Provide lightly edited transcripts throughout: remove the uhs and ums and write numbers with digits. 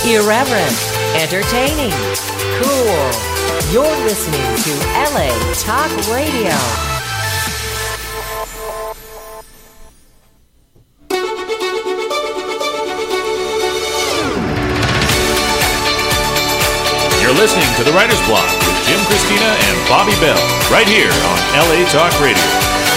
Irreverent, entertaining, cool. You're listening to LA Talk Radio. You're listening to The Writer's Block with Jim Christina and Bobby Bell, right here on LA Talk Radio.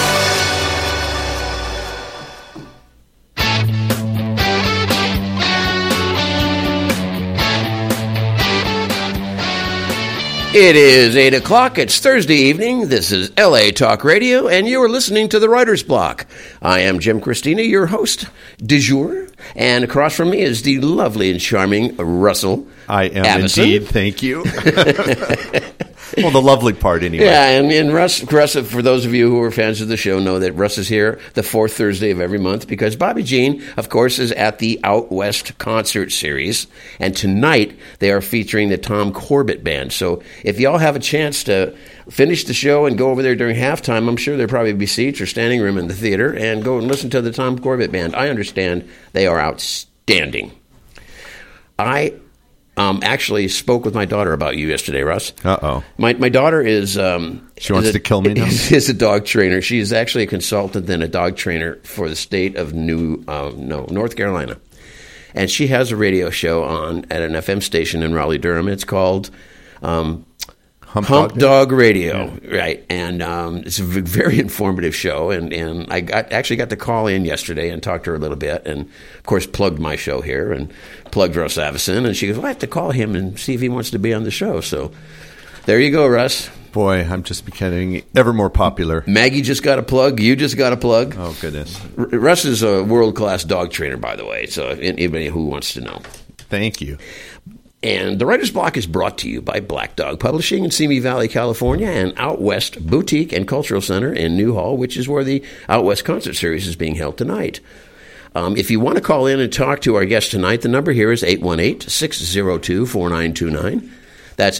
It is 8 o'clock. It's Thursday evening. This is LA Talk Radio, and you are listening to The Writer's Block. I am Jim Christina, your host du jour, and across from me is the lovely and charming Russell. I am Avison. indeed. Thank you. Well, the lovely part, anyway. Yeah, and Russ, for those of you who are fans of the show, know that Russ is here the fourth Thursday of every month because Bobby Jean, of course, is at the Out West concert series, and tonight they are featuring the Tom Corbett Band. So if y'all have a chance to finish the show and go over there during halftime, I'm sure there'll probably be seats or standing room in the theater, and go and listen to the Tom Corbett Band. I understand they are outstanding. I actually spoke with my daughter about you yesterday, Russ. Uh-oh. My daughter is... she wants to kill me now? Is a dog trainer. She is actually a consultant and a dog trainer for the state of North Carolina. And she has a radio show on at an FM station in Raleigh-Durham. It's called... Hump Dog Radio, right? And it's a very informative show. And I actually got to call in yesterday and talk to her a little bit, and of course plugged my show here and plugged Russ Avison. And she goes, "Well, I have to call him and see if he wants to be on the show." So there you go, Russ. Boy, I'm just becoming ever more popular. Maggie just got a plug. You just got a plug. Oh goodness. Russ is a world-class dog trainer, by the way. So anybody who wants to know. Thank you. And The Writer's Block is brought to you by Black Dog Publishing in Simi Valley, California, and Out West Boutique and Cultural Center in Newhall, which is where the Out West Concert Series is being held tonight. If you want to call in and talk to our guest tonight, the number here is 818-602-4929. That's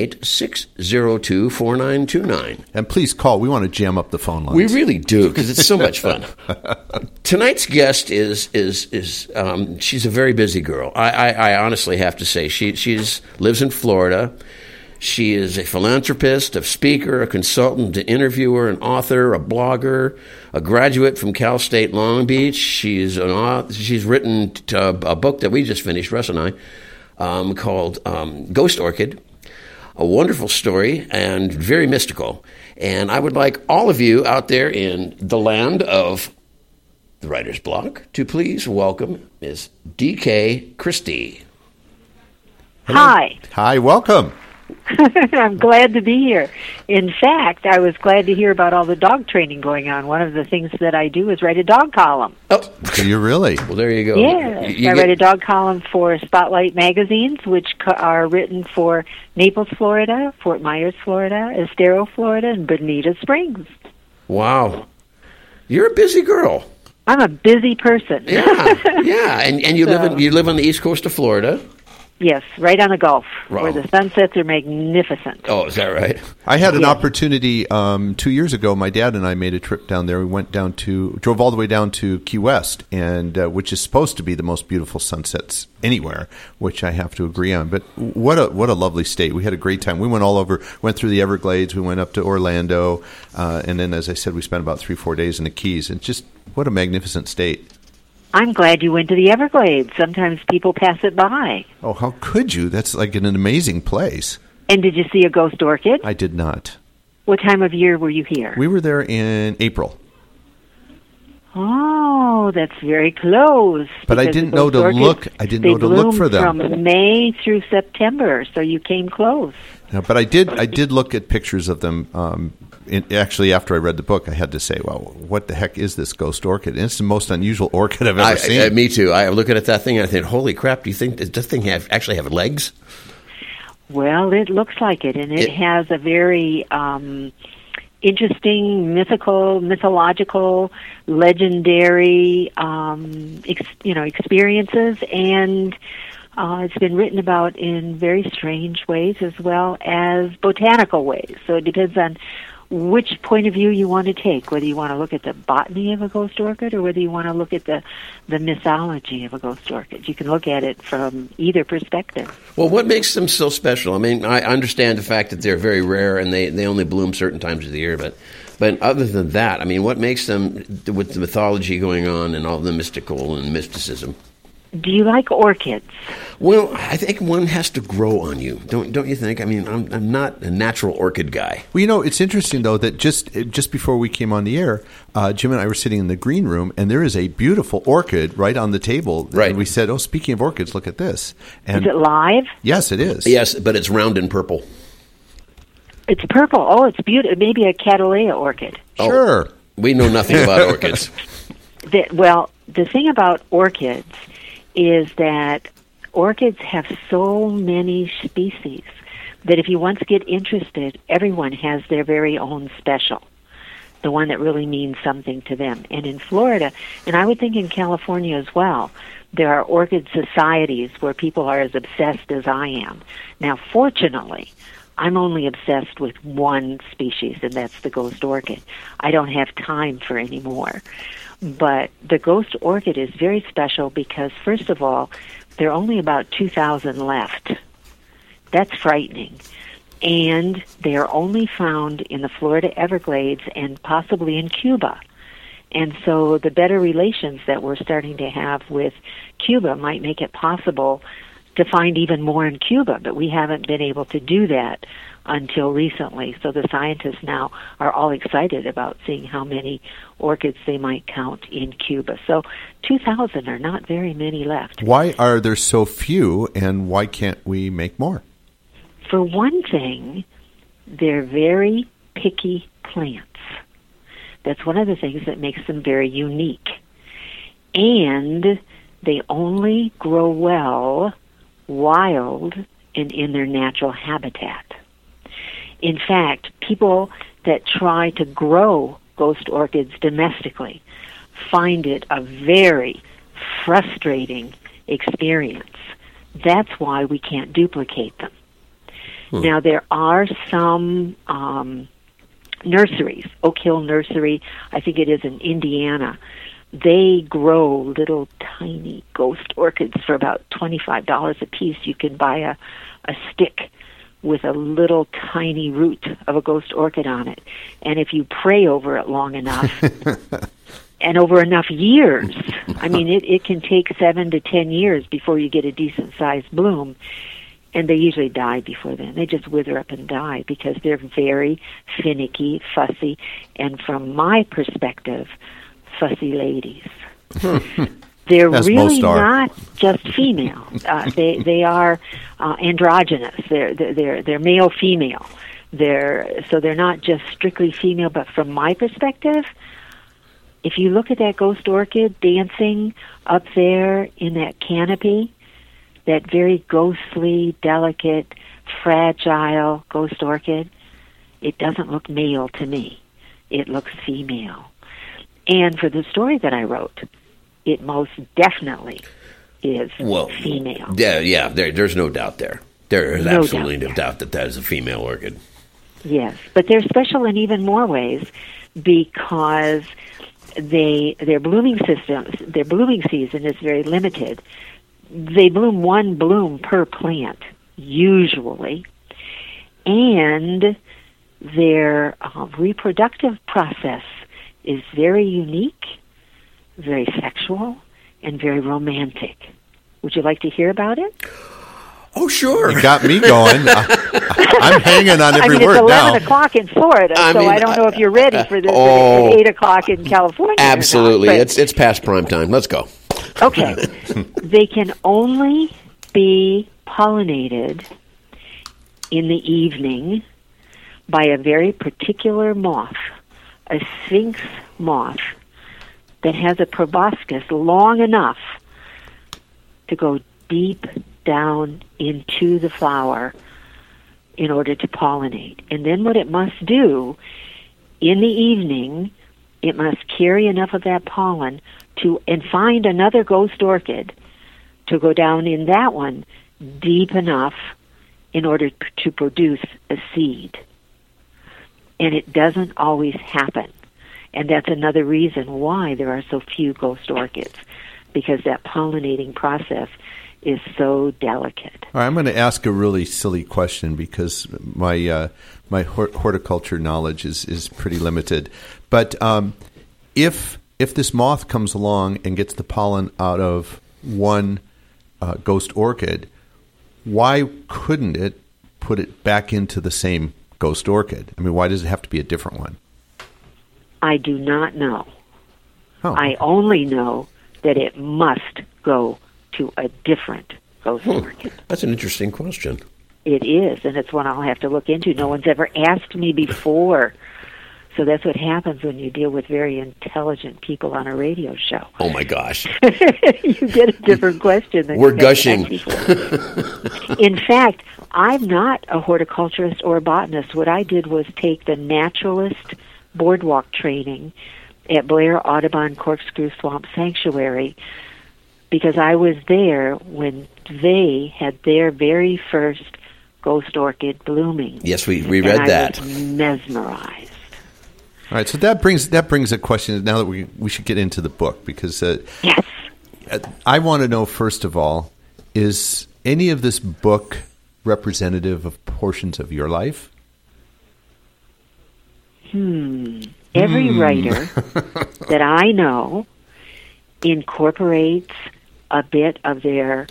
818-602-4929. And please call. We want to jam up the phone lines. We really do, because it's so much fun. Tonight's guest is she's a very busy girl. I honestly have to say, she's lives in Florida. She is a philanthropist, a speaker, a consultant, an interviewer, an author, a blogger, a graduate from Cal State Long Beach. She's written a book that we just finished, Russ and I, called Ghost Orchid, a wonderful story and very mystical. And I would like all of you out there in the land of the Writer's Block to please welcome Ms. D.K. Christie. Hello. Hi. Hi, welcome. I'm glad to be here. In fact, I was glad to hear about all the dog training going on. One of the things that I do is write a dog column. Oh, do you really? Well, there you go. Yes, I write a dog column for Spotlight magazines, which are written for Naples, Florida, Fort Myers, Florida, Estero, Florida, and Bonita Springs. Wow. You're a busy girl. I'm a busy person. Yeah. And you live on the east coast of Florida. Yes, right on the Gulf, Wow. where the sunsets are magnificent. Oh, is that right? I had an opportunity 2 years ago. My dad and I made a trip down there. We drove all the way down to Key West, and which is supposed to be the most beautiful sunsets anywhere, which I have to agree on. But what a lovely state. We had a great time. We went all over, went through the Everglades. We went up to Orlando, and then, as I said, we spent about 3-4 days in the Keys. And just what a magnificent state. I'm glad you went to the Everglades. Sometimes people pass it by. Oh, how could you? That's like an amazing place. And did you see a ghost orchid? I did not. What time of year were you here? We were there in April. Oh, that's very close. But I didn't know to look. I didn't know to look for them. From May through September, so you came close. No, but I did look at pictures of them. Actually, after I read the book, I had to say, well, what the heck is this ghost orchid? And it's the most unusual orchid I've ever seen. Me too. I look at that thing and I think, holy crap, do you think, does this thing actually have legs? Well, it looks like it, and it has a very interesting, mythological, legendary, experiences, and it's been written about in very strange ways as well as botanical ways. So it depends on which point of view you want to take, whether you want to look at the botany of a ghost orchid or whether you want to look at the mythology of a ghost orchid. You can look at it from either perspective. Well, what makes them so special? I mean, I understand the fact that they're very rare and they only bloom certain times of the year, but other than that, I mean, what makes them, with the mythology going on and all the mystical and mysticism? Do you like orchids? Well, I think one has to grow on you, don't you think? I mean, I'm not a natural orchid guy. Well, it's interesting, though, that just before we came on the air, Jim and I were sitting in the green room, and there is a beautiful orchid right on the table. Right. And we said, speaking of orchids, look at this. And is it live? Yes, it is. Yes, but it's round and purple. It's purple. Oh, it's beautiful. Maybe a Cattleya orchid. Sure. Oh, we know nothing about orchids. The thing about orchids is that orchids have so many species that if you once get interested, everyone has their very own special, the one that really means something to them. And in Florida, and I would think in California as well, there are orchid societies where people are as obsessed as I am. Now, fortunately, I'm only obsessed with one species, and that's the ghost orchid. I don't have time for any more. But the ghost orchid is very special because, first of all, there are only about 2,000 left. That's frightening. And they are only found in the Florida Everglades and possibly in Cuba. And so the better relations that we're starting to have with Cuba might make it possible to find even more in Cuba, but we haven't been able to do that until recently. So the scientists now are all excited about seeing how many orchids they might count in Cuba. So 2,000 are not very many left. Why are there so few, and why can't we make more? For one thing, they're very picky plants. That's one of the things that makes them very unique. And they only grow well wild and in their natural habitat. In fact, people that try to grow ghost orchids domestically find it a very frustrating experience. That's why we can't duplicate them. Now, there are some nurseries, Oak Hill Nursery, I think it is in Indiana. They grow little tiny ghost orchids for about $25 a piece. You can buy a stick with a little tiny root of a ghost orchid on it. And if you pray over it long enough, and over enough years, I mean, it can take 7 to 10 years before you get a decent-sized bloom. And they usually die before then. They just wither up and die because they're very finicky, fussy, and from my perspective, fussy ladies. They're As really most are. not just female. They are androgynous. They're male female. So they're not just strictly female. But from my perspective, if you look at that ghost orchid dancing up there in that canopy, that very ghostly, delicate, fragile ghost orchid, it doesn't look male to me. It looks female. And for the story that I wrote, it most definitely is female. Yeah, there's no doubt there. There is absolutely no doubt that is a female orchid. Yes, but they're special in even more ways because their blooming season is very limited. They bloom one bloom per plant, usually, and their reproductive process is very unique, very sexual, and very romantic. Would you like to hear about it? Oh, sure. You got me going. I'm hanging on every word now. It's 11 o'clock in Florida, so I don't know if you're ready for this at 8 o'clock in California. Absolutely. Or not, it's past prime time. Let's go. Okay. They can only be pollinated in the evening by a very particular moth, a sphinx moth that has a proboscis long enough to go deep down into the flower in order to pollinate. And then what it must do in the evening, it must carry enough of that pollen and find another ghost orchid to go down in that one deep enough in order to produce a seed. And it doesn't always happen. And that's another reason why there are so few ghost orchids, because that pollinating process is so delicate. All right, I'm going to ask a really silly question because my horticulture knowledge is pretty limited. But if this moth comes along and gets the pollen out of one ghost orchid, why couldn't it put it back into the same ghost orchid? I mean, why does it have to be a different one? I do not know. Oh. I only know that it must go to a different ghost orchid. That's an interesting question. It is, and it's one I'll have to look into. No one's ever asked me before. So that's what happens when you deal with very intelligent people on a radio show. Oh, my gosh. You get a different question than We're gushing. In fact, I'm not a horticulturist or a botanist. What I did was take the naturalist boardwalk training at Blair Audubon Corkscrew Swamp Sanctuary, because I was there when they had their very first ghost orchid blooming. Yes, we read that. I was mesmerized. All right, so that brings a question. Now that we should get into the book, because Yes. I want to know, first of all, is any of this book representative of portions of your life? Every writer that I know incorporates a bit of their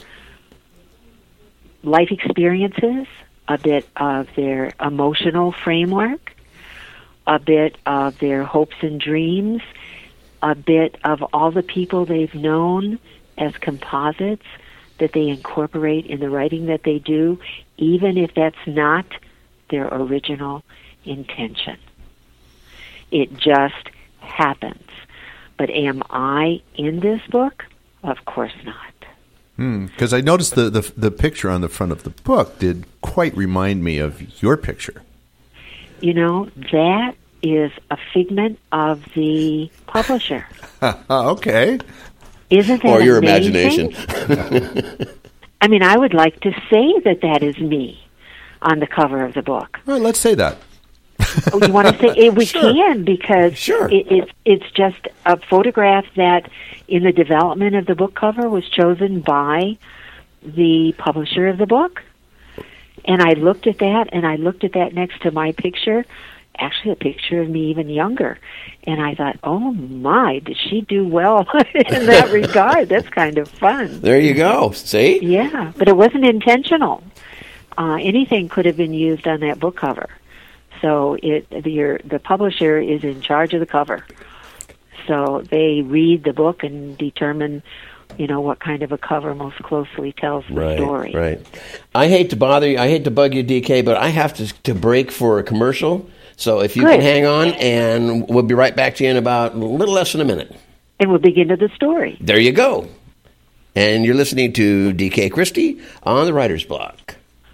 life experiences, a bit of their emotional framework, a bit of their hopes and dreams, a bit of all the people they've known as composites that they incorporate in the writing that they do, even if that's not their original intention. It just happens. But am I in this book? Of course not. Because I noticed the picture on the front of the book did quite remind me of your picture. You know, that is a figment of the publisher. Okay. Isn't that Or your amazing? imagination. I mean, I would like to say that is me on the cover of the book. All right, let's say that. Oh, you want to say it? We Sure. can, because Sure. it's just a photograph that, in the development of the book cover, was chosen by the publisher of the book. And I looked at that, and I looked at that next to my picture, actually a picture of me even younger. And I thought, oh my, did she do well in that regard? That's kind of fun. There you go. See? Yeah, but it wasn't intentional. Anything could have been used on that book cover. So the publisher is in charge of the cover. So they read the book and determine, what kind of a cover most closely tells the story. Right. I hate to bother you. I hate to bug you, DK, but I have to break for a commercial. So if you Good. can hang on, and we'll be right back to you in about a little less than a minute. And we'll begin to the story. There you go. And you're listening to DK Christie on the Writer's Block.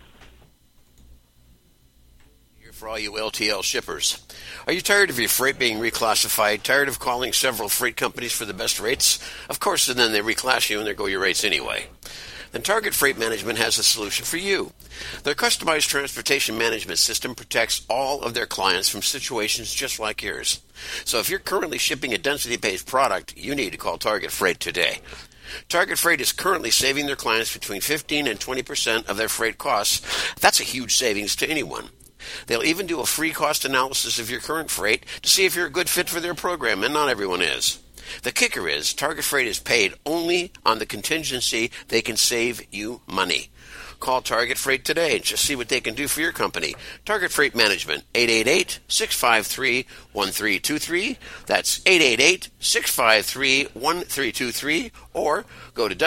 Here for all you LTL shippers. Are you tired of your freight being reclassified? Tired of calling several freight companies for the best rates? Of course, and then they reclass you and there go your rates anyway. Then Target Freight Management has a solution for you. Their customized transportation management system protects all of their clients from situations just like yours. So if you're currently shipping a density-based product, you need to call Target Freight today. Target Freight is currently saving their clients between 15 and 20% of their freight costs. That's a huge savings to anyone. They'll even do a free cost analysis of your current freight to see if you're a good fit for their program, and not everyone is. The kicker is Target Freight is paid only on the contingency they can save you money. Call Target Freight today and just see what they can do for your company. Target Freight Management, 888-653-1323. That's 888-653-1323. Or go to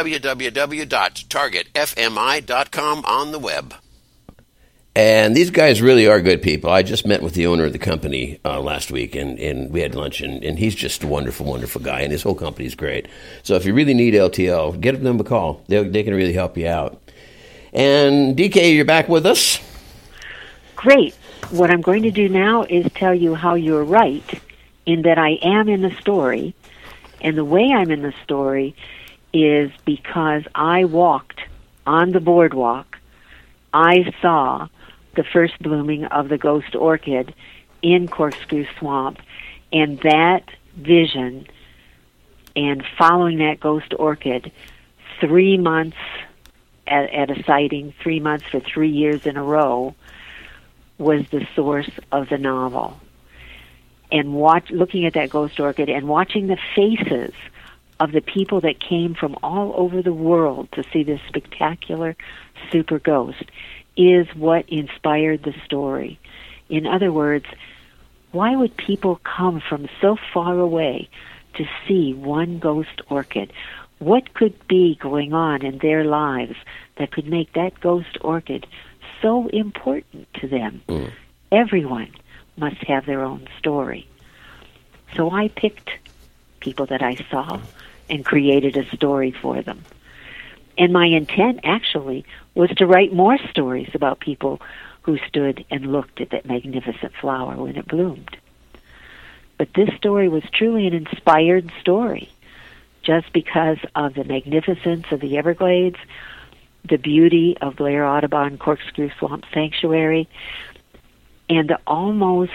www.targetfmi.com on the web. And these guys really are good people. I just met with the owner of the company last week, and we had lunch, and he's just a wonderful, wonderful guy, and his whole company's great. So if you really need LTL, give them a call. They can really help you out. And DK, you're back with us? Great. What I'm going to do now is tell you how you're right in that I am in the story, and the way I'm in the story is because I walked on the boardwalk. I saw the first blooming of the ghost orchid, in Corkscrew Swamp, and that vision and following that ghost orchid 3 months at a sighting, 3 months for 3 years in a row, was the source of the novel. And looking at that ghost orchid and watching the faces of the people that came from all over the world to see this spectacular super ghost is what inspired the story. In other words, why would people come from so far away to see one ghost orchid? What could be going on in their lives that could make that ghost orchid so important to them? Everyone must have their own story. So I picked people that I saw and created a story for them. And my intent, actually, was to write more stories about people who stood and looked at that magnificent flower when it bloomed. But this story was truly an inspired story, just because of the magnificence of the Everglades, the beauty of Blair Audubon Corkscrew Swamp Sanctuary, and the almost,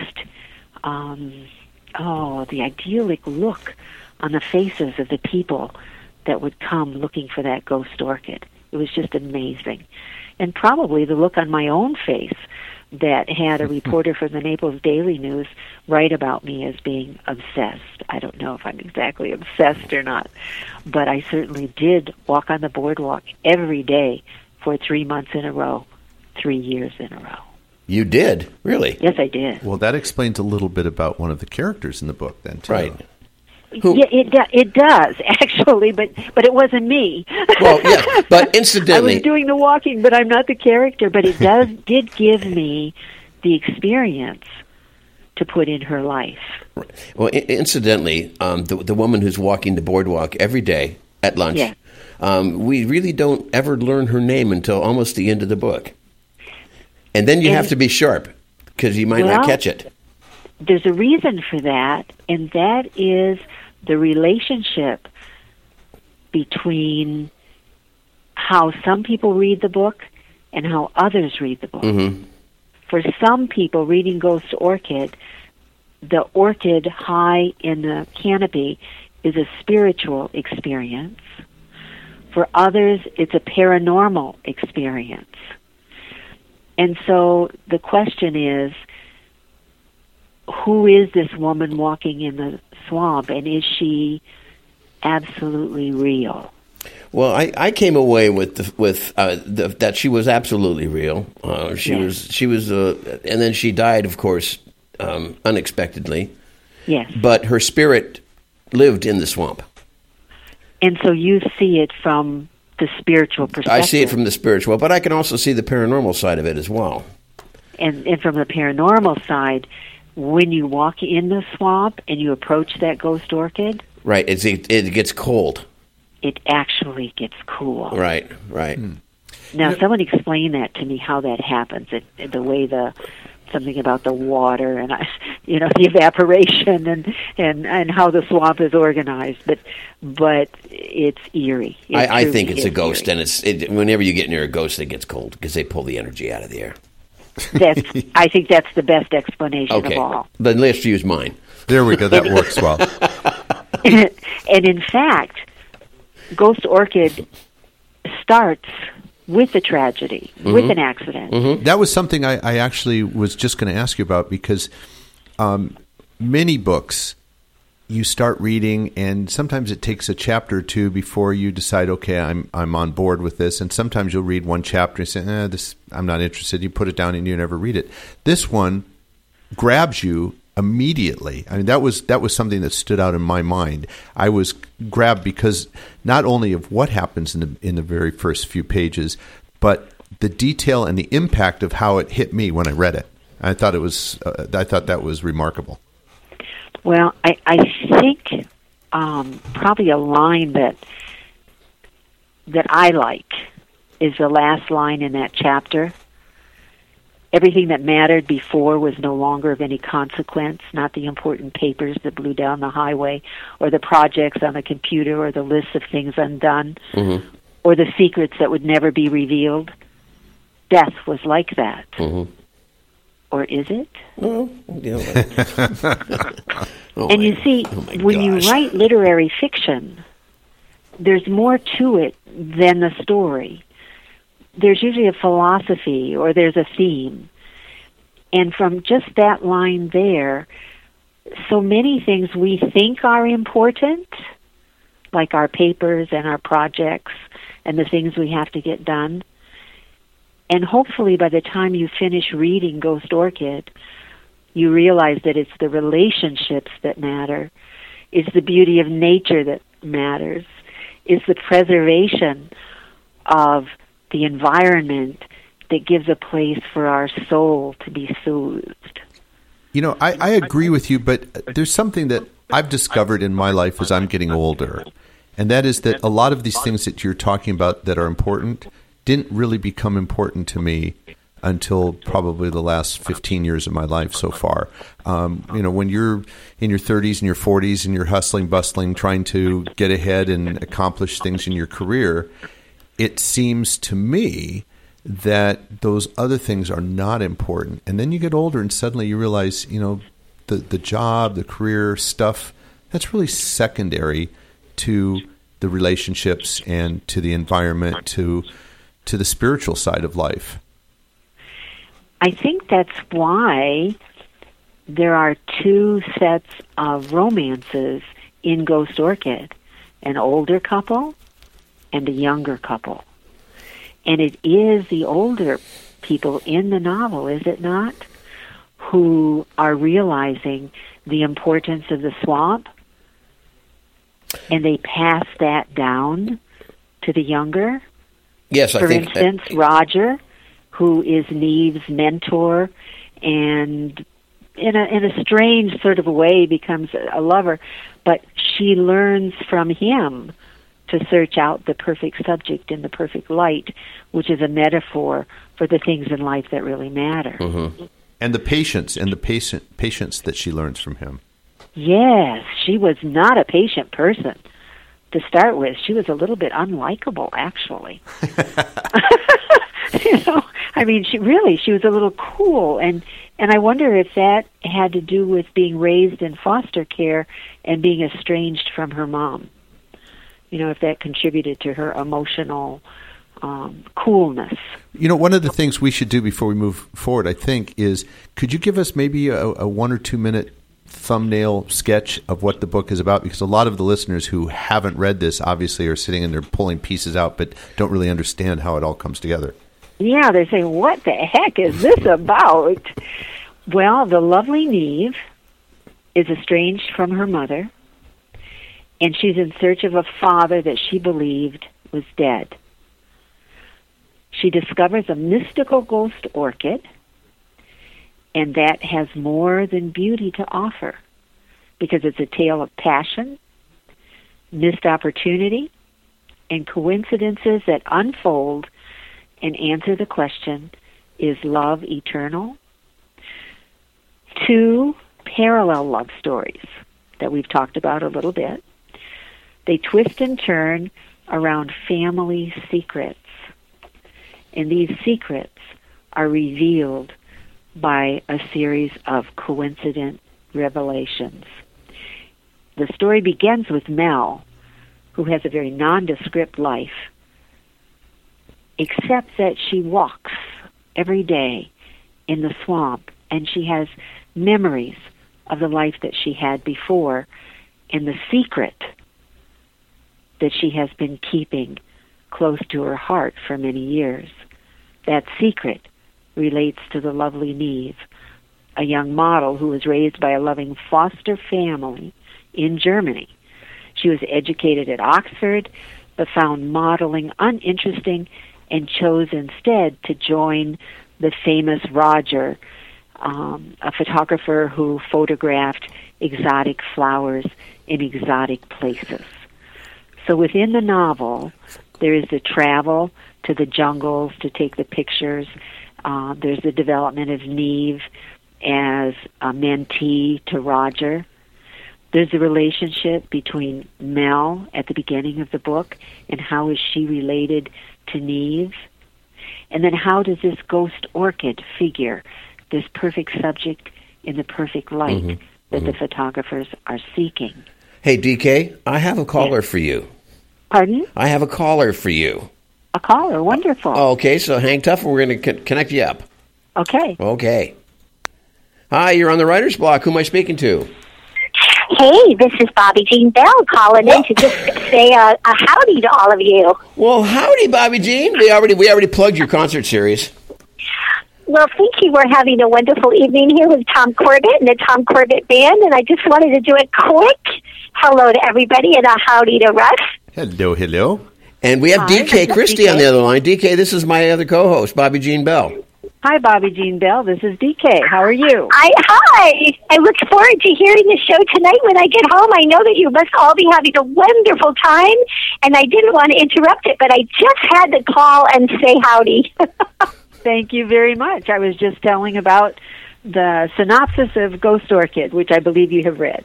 the idyllic look on the faces of the people that would come looking for that ghost orchid. It was just amazing. And probably the look on my own face that had a reporter from the Naples Daily News write about me as being obsessed. I don't know if I'm exactly obsessed or not, but I certainly did walk on the boardwalk every day for 3 months in a row, 3 years in a row. You did? Really? Yes, I did. Well, that explains a little bit about one of the characters in the book then, too. Right. Yeah, it does, actually, but it wasn't me. Well, yeah, but incidentally... I was doing the walking, but I'm not the character, but it did give me the experience to put in her life. Well, incidentally, the woman who's walking the boardwalk every day at lunch, Yeah. We really don't ever learn her name until almost the end of the book. And then you have to be sharp, because you might not catch it. There's a reason for that, and that is the relationship between how some people read the book and how others read the book. Mm-hmm. For some people, reading Ghost Orchid, the orchid high in the canopy is a spiritual experience. For others, it's a paranormal experience. And so the question is, who is this woman walking in the swamp, and is she absolutely real? Well, I came away with that she was absolutely real. She was, and then she died, of course, unexpectedly. Yes. But her spirit lived in the swamp. And so you see it from the spiritual perspective. I see it from the spiritual, but I can also see the paranormal side of it as well. And from the paranormal side, when you walk in the swamp and you approach that ghost orchid, right, it gets cold. It actually gets cool. Right. Now, someone explain that to me, how that happens. The way something about the water and the evaporation and how the swamp is organized. But it's eerie. I think it's a ghost, eerie. and whenever you get near a ghost, it gets cold because they pull the energy out of the air. I think that's the best explanation of all. Then let's use mine. There we go. That works well. And in fact, Ghost Orchid starts with a tragedy, with an accident. Mm-hmm. That was something I actually was just going to ask you about, because many books you start reading, and sometimes it takes a chapter or two before you decide, okay, I'm on board with this. And sometimes you'll read one chapter and say, this I'm not interested. You put it down and you never read it. This one grabs you immediately. I mean, that was something that stood out in my mind. I was grabbed because not only of what happens in the very first few pages, but the detail and the impact of how it hit me when I read it. I thought that was remarkable. Well, I think probably a line that I like is the last line in that chapter. Everything that mattered before was no longer of any consequence, not the important papers that blew down the highway, or the projects on the computer, or the lists of things undone, or the secrets that would never be revealed. Death was like that. Or is it? Well, And you see, when you write literary fiction, there's more to it than the story. There's usually a philosophy or there's a theme. And from just that line there, so many things we think are important, like our papers and our projects and the things we have to get done. And hopefully by the time you finish reading Ghost Orchid, you realize that it's the relationships that matter. It's the beauty of nature that matters. It's the preservation of the environment that gives a place for our soul to be soothed. You know, I agree with you, but there's something that I've discovered in my life as I'm getting older, and that is that a lot of these things that you're talking about that are important didn't really become important to me until probably the last 15 years of my life so far. You know, when you're in your 30s and your 40s and you're hustling, bustling, trying to get ahead and accomplish things in your career, it seems to me that those other things are not important. And then you get older and suddenly you realize, you know, the job, the career stuff, that's really secondary to the relationships and to the environment, to the spiritual side of life. I think that's why there are two sets of romances in Ghost Orchid, an older couple and a younger couple. And it is the older people in the novel, is it not, who are realizing the importance of the swamp, and they pass that down to the younger. Yes, For instance, Roger, who is Neve's mentor, and in a strange sort of a way becomes a lover, but she learns from him to search out the perfect subject in the perfect light, which is a metaphor for the things in life that really matter. Mm-hmm. And the patience patience that she learns from him. Yes, she was not a patient person to start with. She was a little bit unlikable, actually. You know, I mean, she was a little cool, and I wonder if that had to do with being raised in foster care and being estranged from her mom. You know, if that contributed to her emotional coolness. You know, one of the things we should do before we move forward, I think, is could you give us maybe a 1 or 2 minute thumbnail sketch of what the book is about? Because a lot of the listeners who haven't read this obviously are sitting and they're pulling pieces out but don't really understand how it all comes together. Yeah, they're saying, what the heck is this about? Well, the lovely Neve is estranged from her mother, and she's in search of a father that she believed was dead. She discovers a mystical ghost orchid, and that has more than beauty to offer, because it's a tale of passion, missed opportunity, and coincidences that unfold and answer the question, is love eternal? 2 parallel love stories that we've talked about a little bit. They twist and turn around family secrets, and these secrets are revealed by a series of coincident revelations. The story begins with Mel, who has a very nondescript life, except that she walks every day in the swamp, and she has memories of the life that she had before and the secret that she has been keeping close to her heart for many years. That secret relates to the lovely Neve, a young model who was raised by a loving foster family in Germany. She was educated at Oxford, but found modeling uninteresting and chose instead to join the famous Roger, a photographer who photographed exotic flowers in exotic places. So within the novel, there is the travel to the jungles to take the pictures. There's the development of Neve as a mentee to Roger. There's the relationship between Mel at the beginning of the book and how is she related to Neve. And then how does this ghost orchid figure this perfect subject in the perfect light that the photographers are seeking. Hey, DK, I have a caller for you. Pardon? I have a caller for you. A caller. Wonderful. Okay, so hang tough. We're going to connect you up. Okay. Okay. Hi, you're on the writer's block. Who am I speaking to? Hey, this is Bobby Jean Bell calling in to just say a howdy to all of you. Well, howdy, Bobby Jean. We already plugged your concert series. Well, thank you. We're having a wonderful evening here with Tom Corbett and the Tom Corbett Band, and I just wanted to do a quick hello to everybody and a howdy to Russ. Hello, hello. And we have DK Christie on the other line. DK, this is my other co-host, Bobby Jean Bell. Hi, Bobby Jean Bell. This is DK. How are you? Hi. I look forward to hearing the show tonight when I get home. I know that you must all be having a wonderful time, and I didn't want to interrupt it, but I just had to call and say howdy. Thank you very much. I was just telling about the synopsis of Ghost Orchid, which I believe you have read.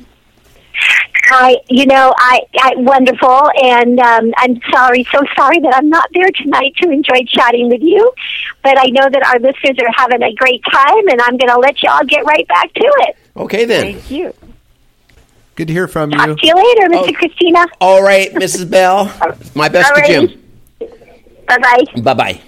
Wonderful, and I'm so sorry that I'm not there tonight to enjoy chatting with you, but I know that our listeners are having a great time, and I'm going to let you all get right back to it. Okay, then. Thank you. Good to hear from you. Talk to you later, Mr. Christina. All right, Mrs. Bell. My best to Jim. Bye-bye. Bye-bye.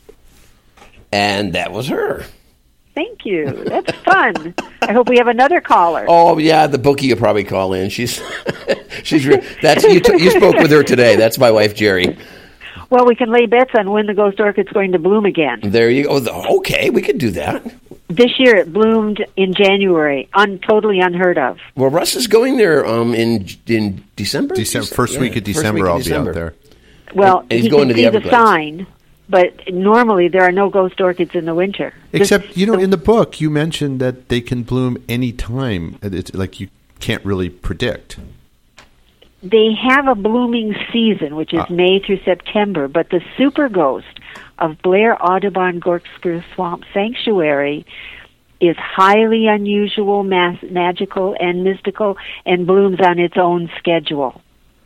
And that was her. Thank you. That's fun. I hope we have another caller. Oh yeah, the bookie will probably call in. She's that's you spoke with her today. That's my wife Jerry. Well, we can lay bets on when the Ghost Orchid's going to bloom again. There you go. Okay, we could do that. This year it bloomed in January, totally unheard of. Well, Russ is going there in December. First week of December, I'll be out there. Well, and he's he going can to the see Everglades. the sign. But normally there are no ghost orchids in the winter. Except, in the book, you mentioned that they can bloom any time. It's like you can't really predict. They have a blooming season, which is May through September, but the super ghost of Blair Audubon Corkscrew Swamp Sanctuary is highly unusual, magical, and mystical, and blooms on its own schedule.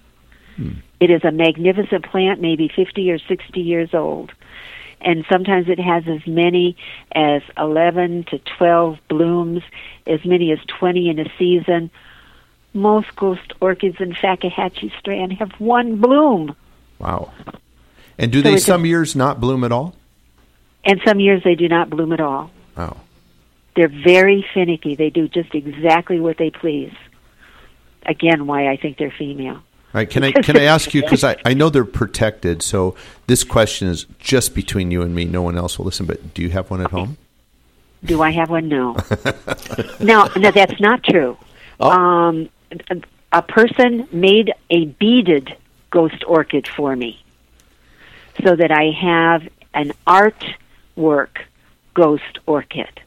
It is a magnificent plant, maybe 50 or 60 years old. And sometimes it has as many as 11 to 12 blooms, as many as 20 in a season. Most ghost orchids in Fakahatchee Strand have one bloom. Wow. And do they some years not bloom at all? And some years they do not bloom at all. Wow. They're very finicky. They do just exactly what they please. Again, why I think they're female. All right, can I ask you, because I know they're protected, so this question is just between you and me. No one else will listen, but do you have one at home? Do I have one? No. No, that's not true. Oh. A person made a beaded ghost orchid for me so that I have an artwork ghost orchid.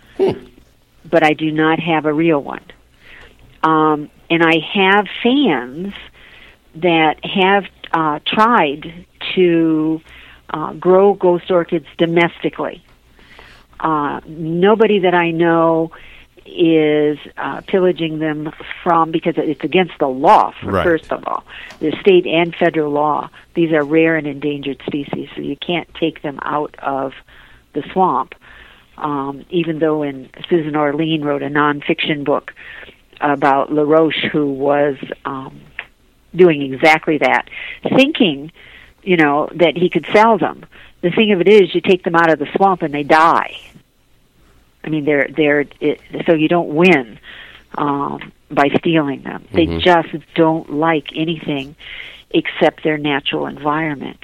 But I do not have a real one. And I have fans that have tried to grow ghost orchids domestically. Nobody that I know is pillaging them because it's against the law, first of all. The state and federal law. These are rare and endangered species, so you can't take them out of the swamp. Even though Susan Orlean wrote a nonfiction book about LaRoche, who was doing exactly that, thinking, that he could sell them. The thing of it is, you take them out of the swamp and they die. I mean, so you don't win by stealing them. They just don't like anything except their natural environment.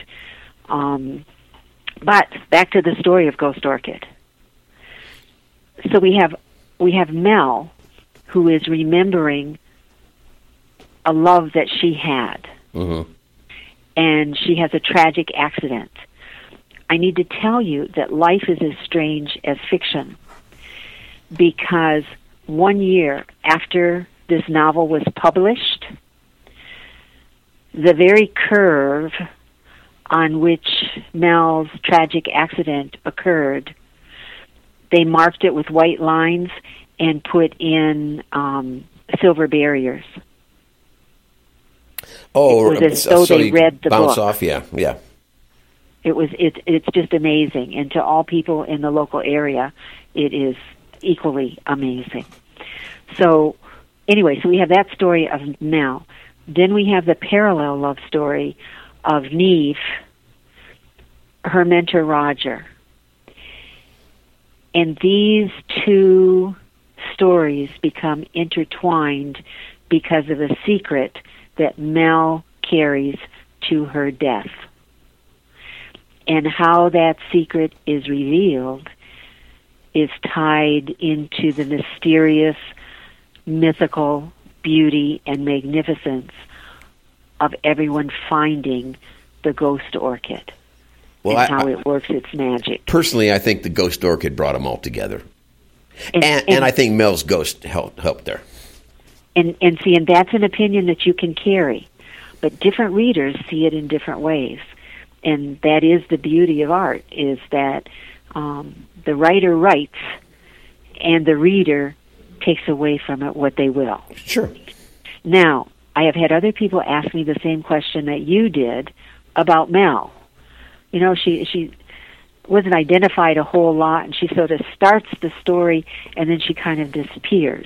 But back to the story of Ghost Orchid. So we have Mel, who is remembering a love that she had. And she has a tragic accident. I need to tell you that life is as strange as fiction, because 1 year after this novel was published, the very curve on which Mel's tragic accident occurred, they marked it with white lines and put in silver barriers. Oh, it was as though they read the bounce book. Off, yeah. It's just amazing, and to all people in the local area, it is equally amazing. So anyway, so we have that story of Mel. Then we have the parallel love story of Neve, her mentor Roger. And these two stories become intertwined because of a secret that Mel carries to her death. And how that secret is revealed is tied into the mysterious, mythical beauty and magnificence of everyone finding the ghost orchid. Well, and how it works its magic. Personally, I think the ghost orchid brought them all together. And I think Mel's ghost helped there. And that's an opinion that you can carry. But different readers see it in different ways. And that is the beauty of art, is that the writer writes and the reader takes away from it what they will. Sure. Now, I have had other people ask me the same question that you did about Mel. You know, she wasn't identified a whole lot, and she sort of starts the story, and then she kind of disappears.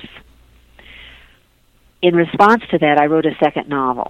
In response to that, I wrote a second novel.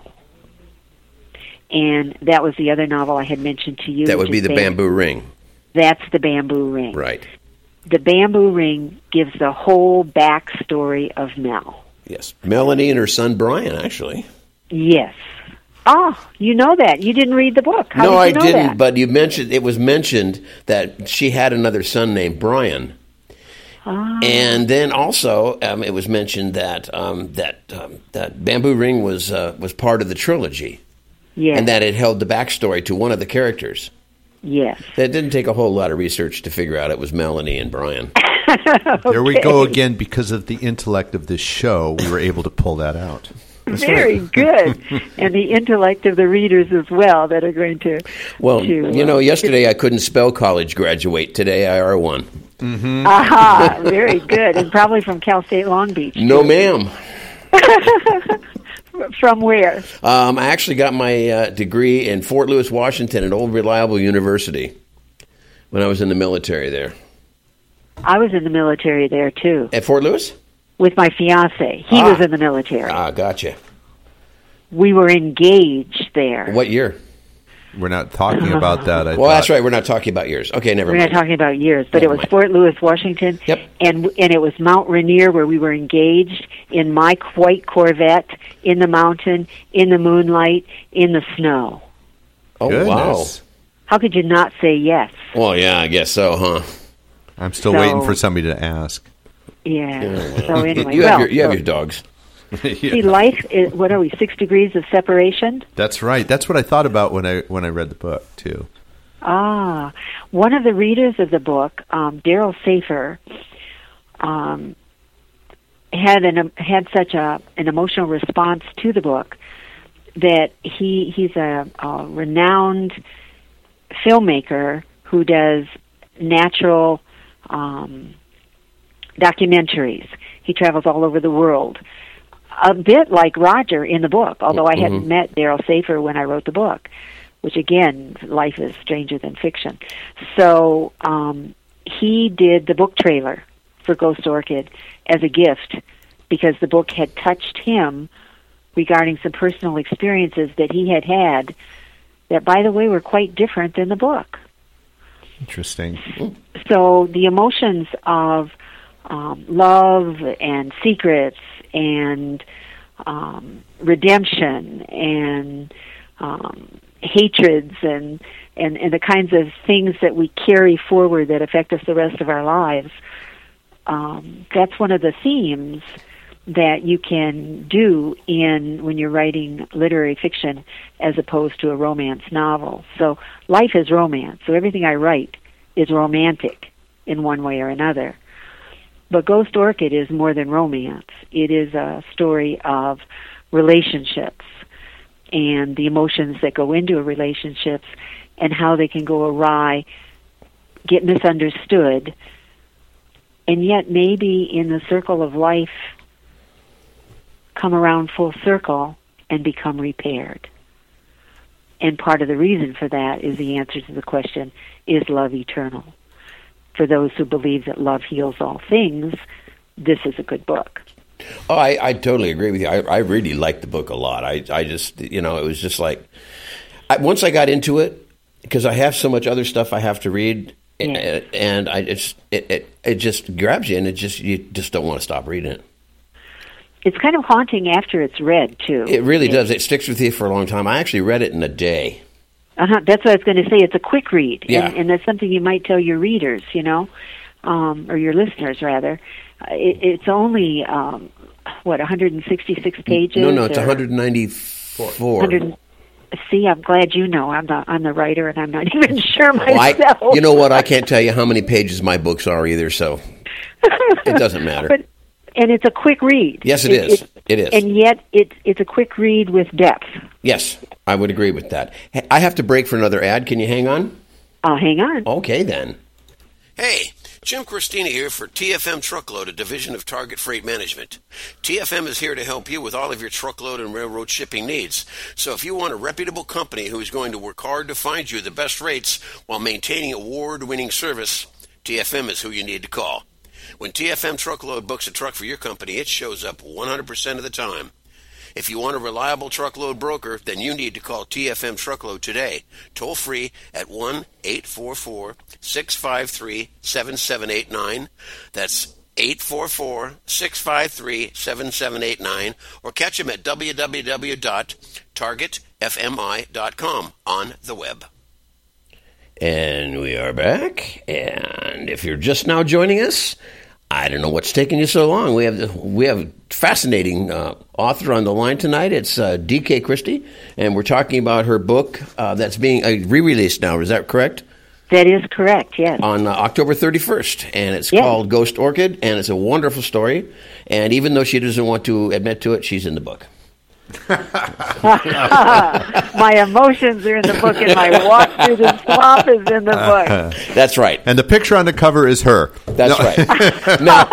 And that was the other novel I had mentioned to you. That would be The Bamboo Ring. That's The Bamboo Ring. Right. The Bamboo Ring gives the whole backstory of Mel. Yes. Melanie and her son Brian, actually. Yes. Oh, you know that. You didn't read the book. How no, did I you know didn't, that? but it was mentioned that she had another son named Brian. Oh. And then also, it was mentioned that that Bamboo Ring was part of the trilogy. Yes. And that it held the backstory to one of the characters. Yes. That didn't take a whole lot of research to figure out it was Melanie and Brian. There we go again. Because of the intellect of this show, we were able to pull that out. Very good. And the intellect of the readers as well that are going to... Well, yesterday I couldn't spell college graduate. Today I R1. Mm-hmm. Aha, very good. And probably from Cal State Long Beach. No, ma'am. From where? I actually got my degree in Fort Lewis, Washington at Old Reliable University when I was in the military there. I was in the military there, too. At Fort Lewis? With my fiancé. He was in the military. Gotcha. We were engaged there. What year? We're not talking about that. That's right. We're not talking about years. Okay, never mind. We're not talking about years, but it was Fort Lewis, Washington. Yep. And it was Mount Rainier where we were engaged in my white Corvette, in the mountain, in the moonlight, in the snow. Oh, Goodness. wow. How could you not say yes? Well, yeah, I guess so, huh? I'm still waiting for somebody to ask. Yeah. So anyway, you have your dogs. See, life is, what are we, 6 degrees of separation? That's right. That's what I thought about when I read the book, too. One of the readers of the book, Daryl Safer, had such an emotional response to the book that he's a renowned filmmaker who does natural documentaries. He travels all over the world. A bit like Roger in the book, although I hadn't met Daryl Safer when I wrote the book, which again, life is stranger than fiction. So he did the book trailer for Ghost Orchid as a gift because the book had touched him regarding some personal experiences that he had that, by the way, were quite different than the book. Interesting. So the emotions of love and secrets and redemption and hatreds and the kinds of things that we carry forward that affect us the rest of our lives, that's one of the themes that you can do when you're writing literary fiction as opposed to a romance novel. So life is romance. So everything I write is romantic in one way or another. But Ghost Orchid is more than romance. It is a story of relationships and the emotions that go into a relationships and how they can go awry, get misunderstood, and yet maybe in the circle of life come around full circle and become repaired. And part of the reason for that is the answer to the question, is love eternal? for those who believe that love heals all things, this is a good book. Oh, I totally agree with you. I really liked the book a lot. I just, it was just like, once I got into it, because I have so much other stuff I have to read, Yeah. and it just grabs you, and you just don't want to stop reading it. It's kind of haunting after it's read, too. It really does. It sticks with you for a long time. I actually read it in a day. That's what I was going to say. It's a quick read, Yeah. and that's something you might tell your readers, or your listeners, rather. It's only, 166 pages? No, it's 194. See, I'm glad you know. I'm the writer, and I'm not even sure myself. You know what? I can't tell you how many pages my books are either, so it doesn't matter. And it's a quick read. Yes, it is. It is. And yet, it's a quick read with depth. Yes, I would agree with that. I have to break for another ad. Can you hang on? I'll hang on. Okay, then. Hey, Jim Christina here for TFM Truckload, a division of Target Freight Management. TFM is here to help you with all of your truckload and railroad shipping needs. So if you want a reputable company who is going to work hard to find you the best rates while maintaining award-winning service, TFM is who you need to call. When TFM Truckload books a truck for your company, it shows up 100% of the time. If you want a reliable truckload broker, then you need to call TFM Truckload today. Toll free at 1-844-653-7789. That's 844-653-7789. Or catch them at www.targetfmi.com on the web. And we are back. And if you're just now joining us, I don't know what's taking you so long. We have fascinating author on the line tonight. It's D.K. Christie, and we're talking about her book that's being re-released now. Is that correct? That is correct, yes. On October 31st, and it's called Ghost Orchid, and it's a wonderful story. And even though she doesn't want to admit to it, she's in the book. My emotions are in the book, and my walk through the swamp is in the book. That's right. And the picture on the cover is her. That's right. Now,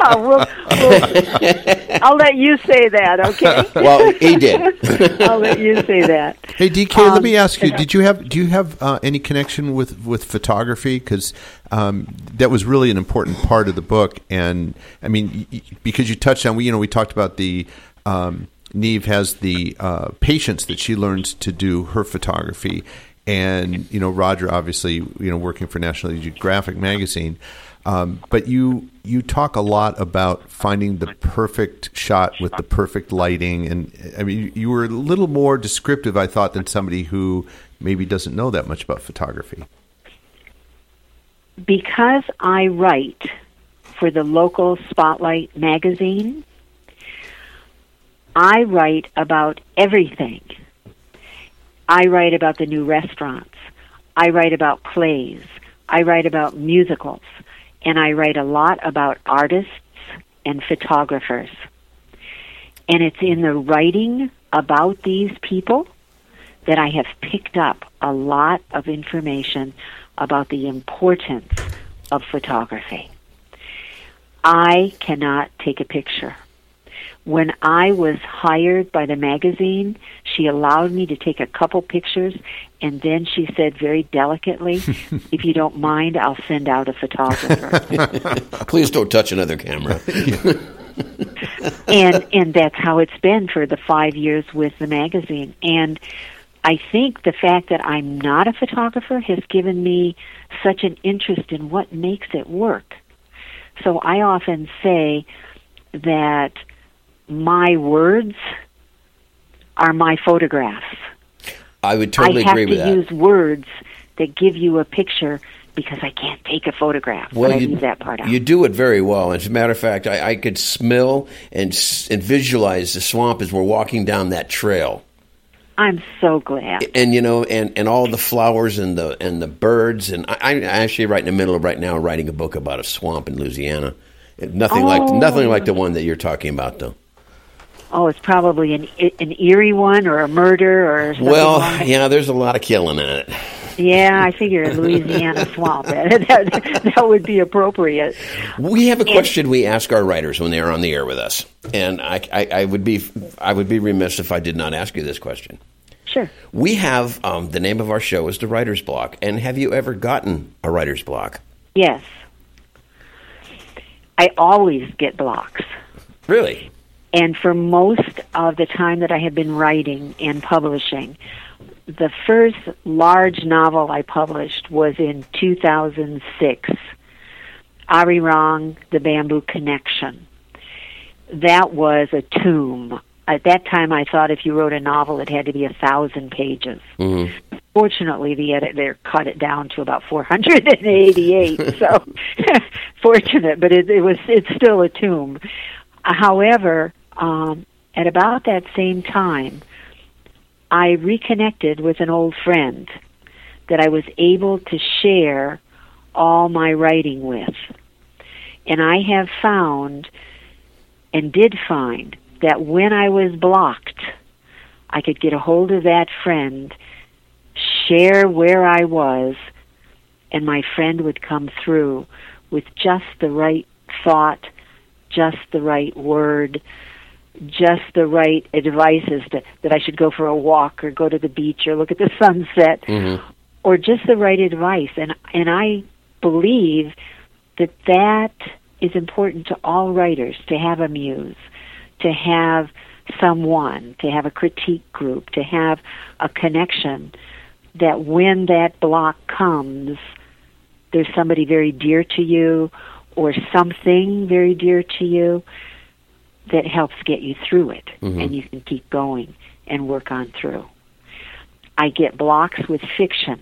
I'll let you say that, okay? Well, he did. I'll let you say that. Hey, DK, let me ask you: do you have any connection with photography? Because that was really an important part of the book, and I mean, because you touched on, we talked about the. Neve has the patience that she learns to do her photography, and Roger obviously working for National Geographic magazine, but you talk a lot about finding the perfect shot with the perfect lighting, and I mean you were a little more descriptive, I thought, than somebody who maybe doesn't know that much about photography. Because I write for the local Spotlight magazine, I write about everything. I write about the new restaurants. I write about plays. I write about musicals. And I write a lot about artists and photographers. And it's in the writing about these people that I have picked up a lot of information about the importance of photography. I cannot take a picture. When I was hired by the magazine, she allowed me to take a couple pictures, and then she said very delicately, if you don't mind, I'll send out a photographer. Please don't touch another camera. And that's how it's been for the 5 years with the magazine. And I think the fact that I'm not a photographer has given me such an interest in what makes it work. So I often say that my words are my photographs. I would totally agree with that. I have to use words that give you a picture because I can't take a photograph. Well, I leave that part out. You do it very well. As a matter of fact, I could smell and visualize the swamp as we're walking down that trail. I'm so glad. And and all the flowers and the birds, and I'm actually right in the middle of right now writing a book about a swamp in Louisiana. Nothing like the one that you're talking about, though. Oh, it's probably an eerie one or a murder or something. Well, yeah, there's a lot of killing in it. Yeah, I figure a Louisiana swamp. That would be appropriate. We have a question we ask our writers when they are on the air with us, and I would be remiss if I did not ask you this question. Sure. We have the name of our show is The Writer's Block, and have you ever gotten a writer's block? Yes. I always get blocks. Really? And for most of the time that I have been writing and publishing, the first large novel I published was in 2006, Arirang, The Bamboo Connection. That was a tomb. At that time, I thought if you wrote a novel, it had to be 1,000 pages. Mm-hmm. Fortunately, the editor cut it down to about 488. So, fortunate, but it's still a tomb. However, at about that same time, I reconnected with an old friend that I was able to share all my writing with. And I have found, and did find, that when I was blocked, I could get a hold of that friend, share where I was, and my friend would come through with just the right thought, just the right word, just the right advices that I should go for a walk or go to the beach or look at the sunset, Mm-hmm. or just the right advice. And I believe that is important to all writers, to have a muse, to have someone, to have a critique group, to have a connection, that when that block comes, there's somebody very dear to you or something very dear to you that helps get you through it, Mm-hmm. and you can keep going and work on through. I get blocks with fiction.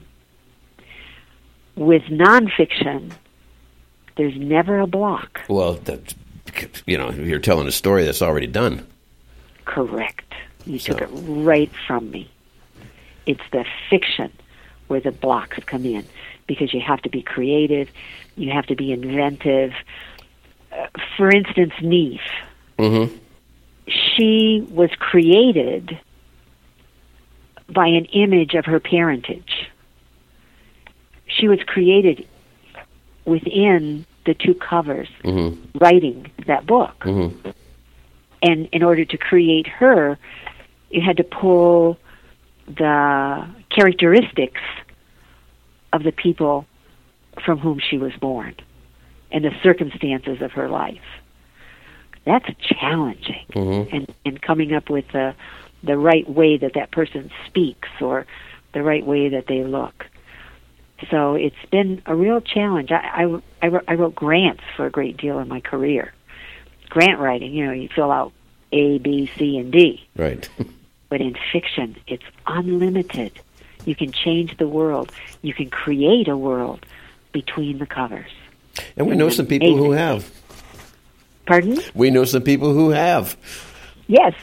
With nonfiction, there's never a block. Well, that's, you're telling a story that's already done. Correct. You took it right from me. It's the fiction where the blocks come in, because you have to be creative, you have to be inventive. For instance, Neef. Mm-hmm. She was created by an image of her parentage. She was created within the two covers, Mm-hmm. writing that book. Mm-hmm. And in order to create her, you had to pull the characteristics of the people from whom she was born and the circumstances of her life. That's challenging. Mm-hmm. And coming up with the right way that person speaks or the right way that they look. So it's been a real challenge. I wrote grants for a great deal in my career. Grant writing, you fill out A, B, C, and D. Right. But in fiction, it's unlimited. You can change the world. You can create a world between the covers. And we know some people who have. Pardon? We know some people who have. Yes.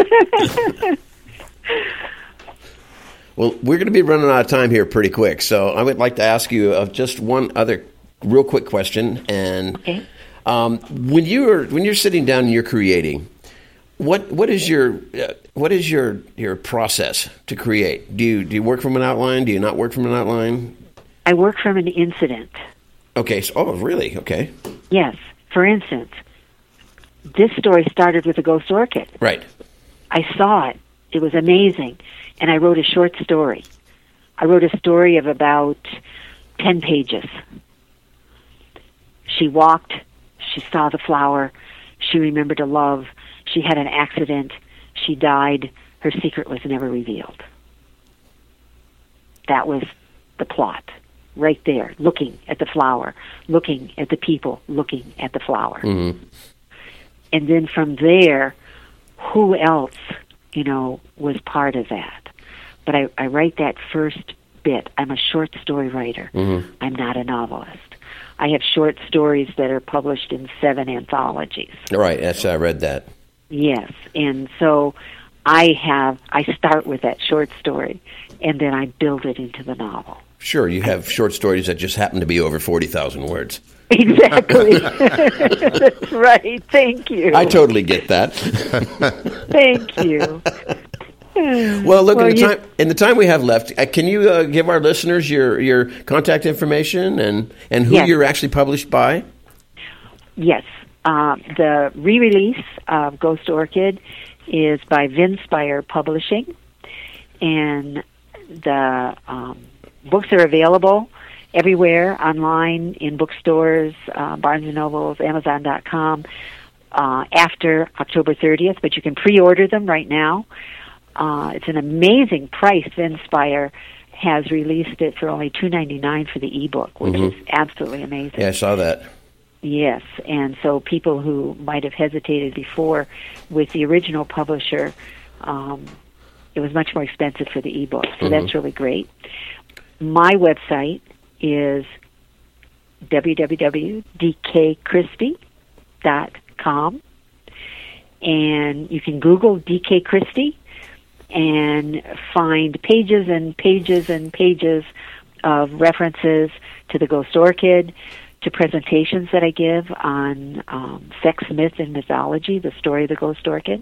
Well, we're going to be running out of time here pretty quick, so I would like to ask you just one other real quick question. And Okay. When you're sitting down and you're creating, what is your process to create? Do you work from an outline? Do you not work from an outline? I work from an incident. Okay. So, really? Okay. Yes. For instance, this story started with a ghost orchid. Right. I saw it. It was amazing. And I wrote a short story. I wrote a story of about 10 pages. She walked. She saw the flower. She remembered a love. She had an accident. She died. Her secret was never revealed. That was the plot. Right there, looking at the flower, looking at the people, looking at the flower. Mm-hmm. And then from there, who else, was part of that? But I write that first bit. I'm a short story writer. Mm-hmm. I'm not a novelist. I have short stories that are published in 7 anthologies. Right. I read that. Yes. And so I start with that short story, and then I build it into the novel. Sure, you have short stories that just happen to be over 40,000 words. Exactly. That's right. Thank you. I totally get that. Thank you. Well, look, in the time we have left, can you give our listeners your contact information and who Yes. you're actually published by? Yes. The re-release of Ghost Orchid is by Vinspire Publishing, and the books are available everywhere, online, in bookstores, Barnes & Nobles, Amazon.com, after October 30th, but you can pre-order them right now. It's an amazing price. Inspire has released it for only $2.99 for the ebook, which is absolutely amazing. Yeah, I saw that. Yes, and so people who might have hesitated before with the original publisher, it was much more expensive for the ebook, so that's really great. My website is www.dkchristie.com, and you can Google DK Christie and find pages and pages and pages of references to the Ghost Orchid, to presentations that I give on sex, myth, and mythology, the story of the Ghost Orchid.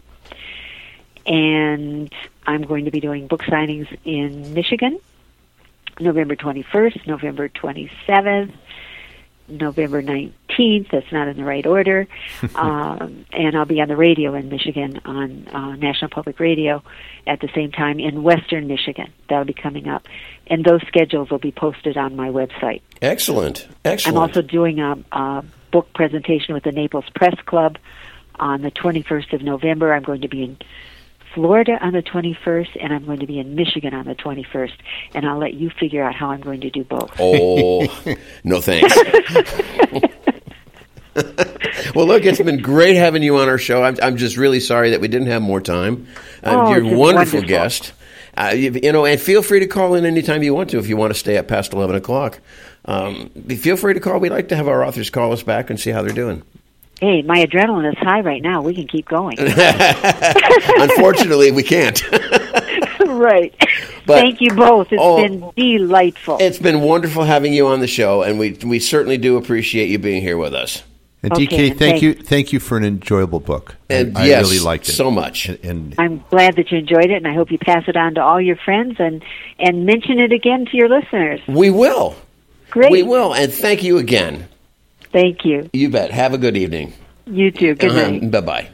And I'm going to be doing book signings in Michigan, November 21st, November 27th, November 19th. That's not in the right order. And I'll be on the radio in Michigan on National Public Radio at the same time in Western Michigan. That'll be coming up. And those schedules will be posted on my website. Excellent. Excellent. I'm also doing a book presentation with the Naples Press Club on the 21st of November. I'm going to be in Florida on the 21st, and I'm going to be in Michigan on the 21st, and I'll let you figure out how I'm going to do both. Oh, no thanks. Well, look, it's been great having you on our show. I'm just really sorry that we didn't have more time. You're a wonderful guest. And feel free to call in anytime you want to if you want to stay up past 11 o'clock. Feel free to call. We'd like to have our authors call us back and see how they're doing. Hey, my adrenaline is high right now. We can keep going. Unfortunately, we can't. Right. But, thank you both. It's been delightful. It's been wonderful having you on the show, and we certainly do appreciate you being here with us. And DK, thank you for an enjoyable book. And I really liked it so much. And I'm glad that you enjoyed it, and I hope you pass it on to all your friends and mention it again to your listeners. We will. Great. We will, and thank you again. Thank you. You bet. Have a good evening. You too. Good night. Bye-bye.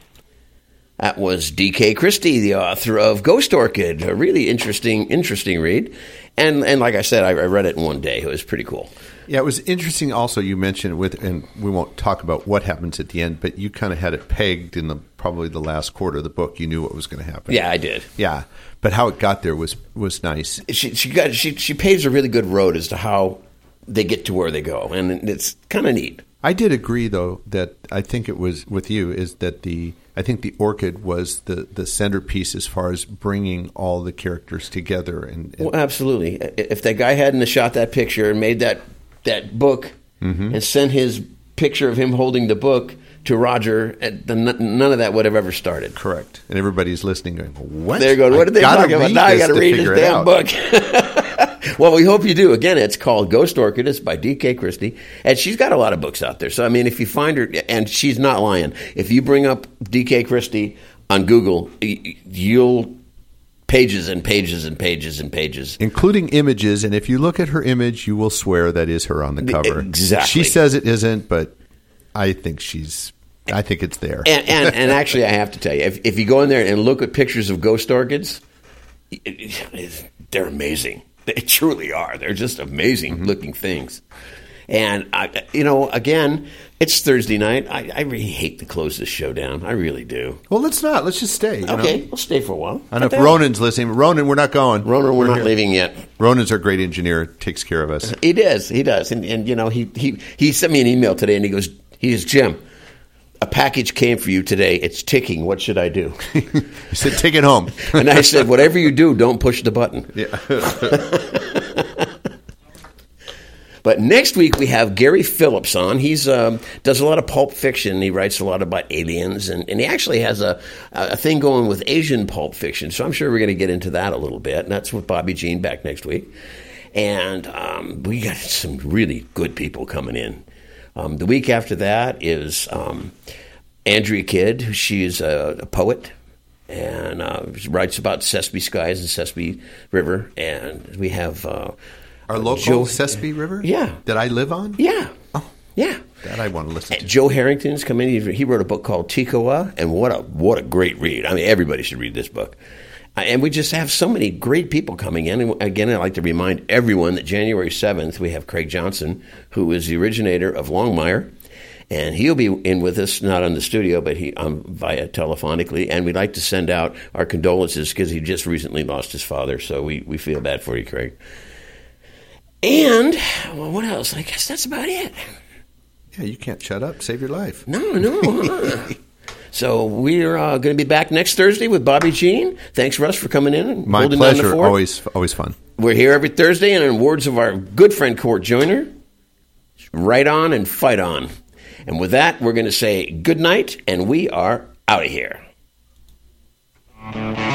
That was DK Christie, the author of Ghost Orchid, a really interesting read. And like I said, I read it in one day. It was pretty cool. Yeah, it was interesting also you mentioned and we won't talk about what happens at the end, but you kind of had it pegged in probably the last quarter of the book. You knew what was going to happen. Yeah, I did. Yeah, but how it got there was nice. She paves a really good road as to how they get to where they go, and it's kind of neat. I did agree, though, that I think it was with you is that I think the Orchid was the centerpiece as far as bringing all the characters together. And well, absolutely. If that guy hadn't shot that picture and made that book and sent his picture of him holding the book to Roger, none of that would have ever started. Correct. And everybody's listening going, what? They're going, what did they talk about? Now I got to read this damn book. Well, we hope you do. Again, it's called Ghost Orchid. It's by DK Christie. And she's got a lot of books out there. So, I mean, if you find her, and she's not lying, if you bring up DK Christie on Google, you'll pages and pages and pages and pages. Including images. And if you look at her image, you will swear that is her on the cover. Exactly. She says it isn't, but I think it's there. And actually, I have to tell you, if you go in there and look at pictures of ghost orchids, they're amazing. They truly are. They're just amazing looking things. And, again, it's Thursday night. I really hate to close this show down. I really do. Well, let's not. Let's just stay. Okay, we'll stay for a while. I know if Ronan's listening. Ronan, we're not going. Ronan, we're not leaving yet. Ronan's our great engineer. Takes care of us. He does. And he sent me an email today, and he goes, Jim, a package came for you today. It's ticking. What should I do? He said, take it home. And I said, whatever you do, don't push the button. Yeah. But next week we have Gary Phillips on. He's does a lot of pulp fiction. He writes a lot about aliens, and he actually has a thing going with Asian pulp fiction. So I'm sure we're going to get into that a little bit. And that's with Bobby Jean back next week. And we got some really good people coming in. The week after that is Andrea Kidd. She is a poet and writes about Sesame Skies and Sesame River. And we have our local Sesame River? Yeah. That I live on? Yeah. Oh. Yeah. That I want to listen to. Joe Harrington's come in. He wrote a book called Tikoa, and what a great read. I mean, everybody should read this book. And we just have so many great people coming in. And again, I'd like to remind everyone that January 7th, we have Craig Johnson, who is the originator of Longmire. And he'll be in with us, not on the studio, but via telephonically. And we'd like to send out our condolences because he just recently lost his father. So we feel bad for you, Craig. And, well, what else? I guess that's about it. Yeah, you can't shut up. Save your life. No. So we're going to be back next Thursday with Bobby Jean. Thanks, Russ, for coming in. And my holding pleasure. Down the fort. Always fun. We're here every Thursday, and in words of our good friend Court Joyner, right on and fight on. And with that, we're going to say good night, and we are out of here.